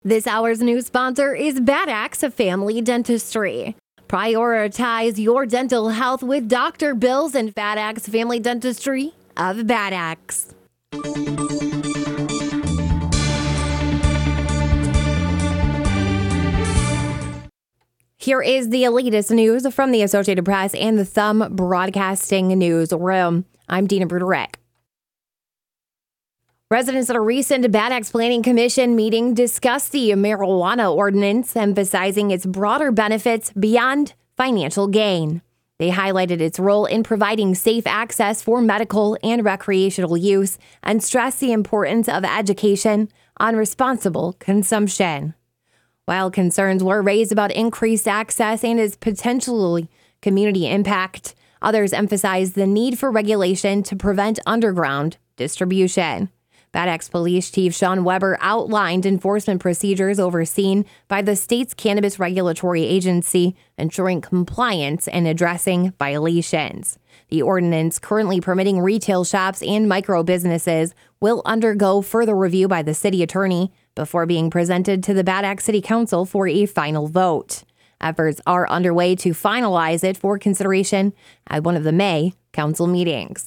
This hour's new sponsor is Bad Axe Family Dentistry. Prioritize your dental health with Dr. Bills and Bad Axe Family Dentistry of Bad Axe. Here is the latest news from the Associated Press and the Thumb Broadcasting Newsroom. I'm Dina Bruderek. Residents at a recent Bad Axe Planning Commission meeting discussed the marijuana ordinance, emphasizing its broader benefits beyond financial gain. They highlighted its role in providing safe access for medical and recreational use and stressed the importance of education on responsible consumption. While concerns were raised about increased access and its potential community impact, others emphasized the need for regulation to prevent underground distribution. Bad Axe Police Chief Sean Weber outlined enforcement procedures overseen by the state's cannabis regulatory agency, ensuring compliance and addressing violations. The ordinance currently permitting retail shops and micro businesses will undergo further review by the city attorney before being presented to the Bad Axe City Council for a final vote. Efforts are underway to finalize it for consideration at one of the May council meetings.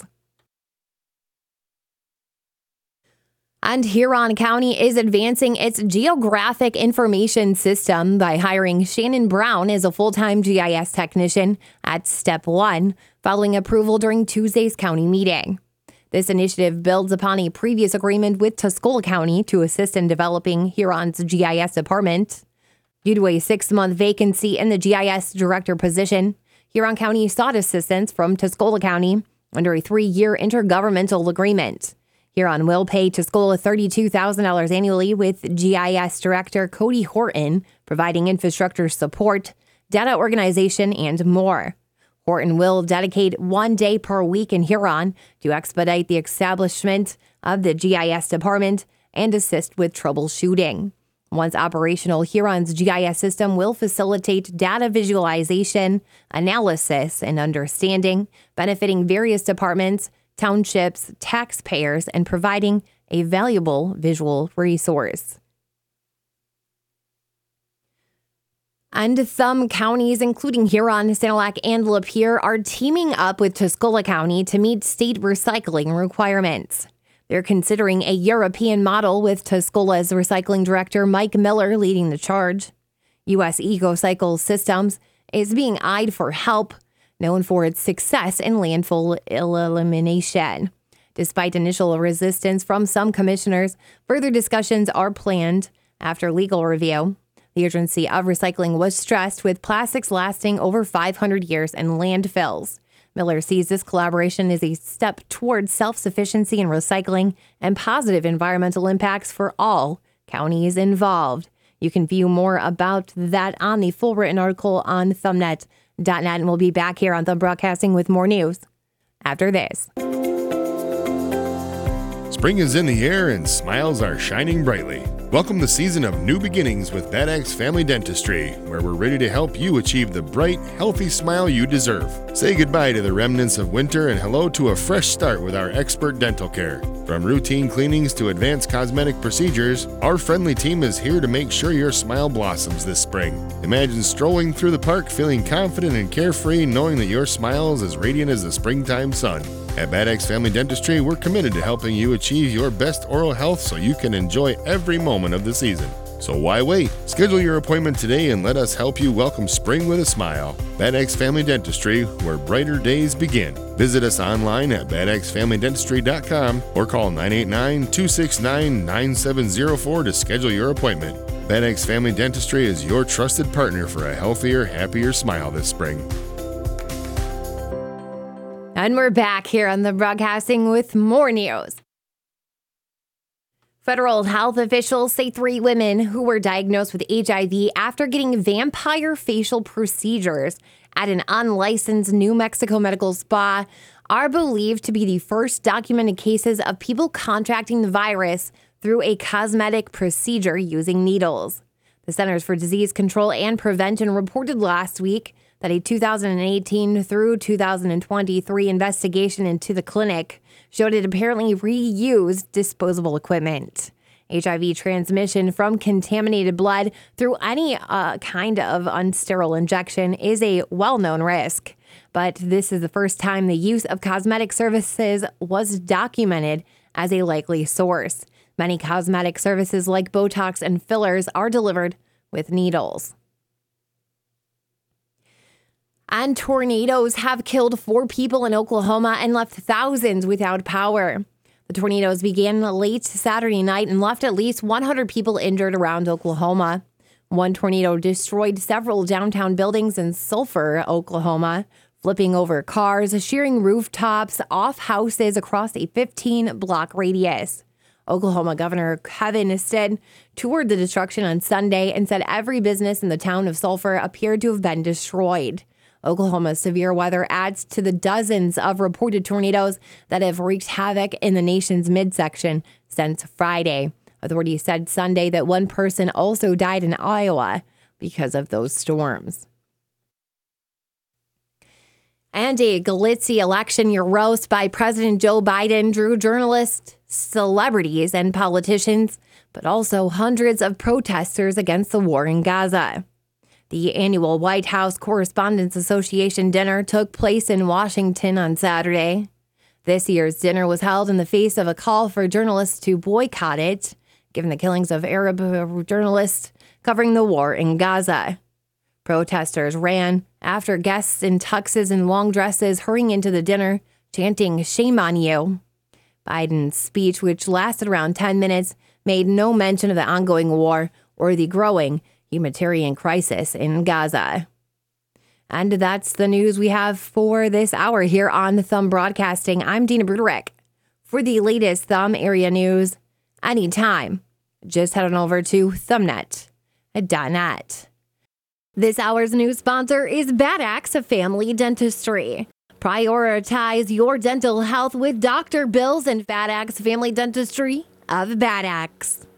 And Huron County is advancing its geographic information system by hiring Shannon Brown as a full-time GIS technician at Step 1, following approval during Tuesday's county meeting. This initiative builds upon a previous agreement with Tuscola County to assist in developing Huron's GIS department. Due to a 6-month vacancy in the GIS director position, Huron County sought assistance from Tuscola County under a 3-year intergovernmental agreement. Huron will pay Tuscola $32,000 annually, with GIS Director Cody Horton providing infrastructure support, data organization, and more. Horton will dedicate 1 day per week in Huron to expedite the establishment of the GIS department and assist with troubleshooting. Once operational, Huron's GIS system will facilitate data visualization, analysis, and understanding, benefiting various departments, townships, taxpayers, and providing a valuable visual resource. And some counties, including Huron, Sanilac, and Lapeer, are teaming up with Tuscola County to meet state recycling requirements. They're considering a European model, with Tuscola's recycling director Mike Miller leading the charge. U.S. EcoCycle Systems is being eyed for help, known for its success in landfill elimination. Despite initial resistance from some commissioners, further discussions are planned after legal review. The urgency of recycling was stressed, with plastics lasting over 500 years in landfills. Miller sees this collaboration as a step towards self-sufficiency in recycling and positive environmental impacts for all counties involved. You can view more about that on the full written article on thumbnet.net, and we'll be back here on Thumb Broadcasting with more news after this. Spring is in the air and smiles are shining brightly. Welcome the season of new beginnings with Bad Axe Family Dentistry, where we're ready to help you achieve the bright, healthy smile you deserve. Say goodbye to the remnants of winter and hello to a fresh start with our expert dental care. From routine cleanings to advanced cosmetic procedures, our friendly team is here to make sure your smile blossoms this spring. Imagine strolling through the park feeling confident and carefree, knowing that your smile is as radiant as the springtime sun. At Bad Axe Family Dentistry, we're committed to helping you achieve your best oral health so you can enjoy every moment of the season. So why wait? Schedule your appointment today and let us help you welcome spring with a smile. Bad Axe Family Dentistry, where brighter days begin. Visit us online at badaxefamilydentistry.com or call 989-269-9704 to schedule your appointment. Bad Axe Family Dentistry is your trusted partner for a healthier, happier smile this spring. And we're back here on the broadcasting with more news. Federal health officials say 3 women who were diagnosed with HIV after getting vampire facial procedures at an unlicensed New Mexico medical spa are believed to be the first documented cases of people contracting the virus through a cosmetic procedure using needles. The Centers for Disease Control and Prevention reported last week that a 2018 through 2023 investigation into the clinic showed it apparently reused disposable equipment. HIV transmission from contaminated blood through any kind of unsterile injection is a well-known risk. But this is the first time the use of cosmetic services was documented as a likely source. Many cosmetic services like Botox and fillers are delivered with needles. And tornadoes have killed 4 people in Oklahoma and left thousands without power. The tornadoes began late Saturday night and left at least 100 people injured around Oklahoma. One tornado destroyed several downtown buildings in Sulphur, Oklahoma, flipping over cars, shearing rooftops off houses across a 15-block radius. Oklahoma Governor Kevin Stitt toured the destruction on Sunday and said every business in the town of Sulphur appeared to have been destroyed. Oklahoma's severe weather adds to the dozens of reported tornadoes that have wreaked havoc in the nation's midsection since Friday. Authorities said Sunday that one person also died in Iowa because of those storms. And a glitzy election year roast by President Joe Biden drew journalists, celebrities, and politicians, but also hundreds of protesters against the war in Gaza. The annual White House Correspondents Association dinner took place in Washington on Saturday. This year's dinner was held in the face of a call for journalists to boycott it, given the killings of Arab journalists covering the war in Gaza. Protesters ran after guests in tuxes and long dresses hurrying into the dinner, chanting, "Shame on you." Biden's speech, which lasted around 10 minutes, made no mention of the ongoing war or the growing humanitarian crisis in Gaza. And that's the news we have for this hour here on Thumb Broadcasting. I'm Dina Bruderich. For the latest Thumb area news, anytime, just head on over to thumbnet.net. This hour's news sponsor is Bad Axe Family Dentistry. Prioritize your dental health with Dr. Bills and Bad Axe Family Dentistry of Bad Axe.